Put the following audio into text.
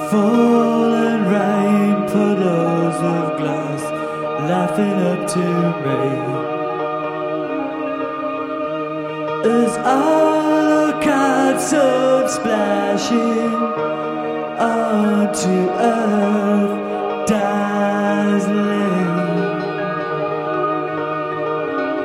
Falling rain, puddles of glass laughing up to me. As I look at sun splashing onto earth, down